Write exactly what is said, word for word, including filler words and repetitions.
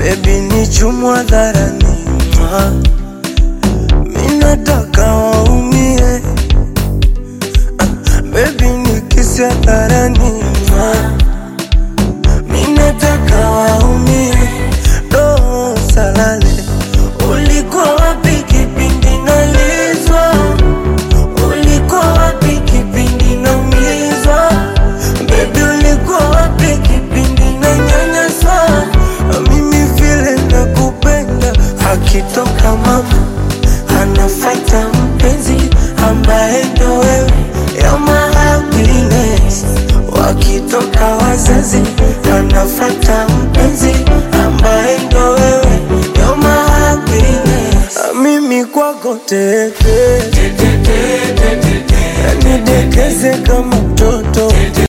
baby ni chumwa dharani. Minataka waumie, baby ni kisi dharani. Minataka waumie, do salale. Ulikuwa wapi kipindi nalizwa? Ulikuwa wapi kipindi naumizwa? Baby ulikuwa wapi kipindi nanyanyaswa? Mimi vile nakupenda, akitoka mama anafuata mpenzi ambaye ndo wewe. You're my happiness. Wakitoka wazazi anafuata mpenzi ambaye ndo wewe. You're my happiness. Mimi kwako teke, nidekeze kama mtoto.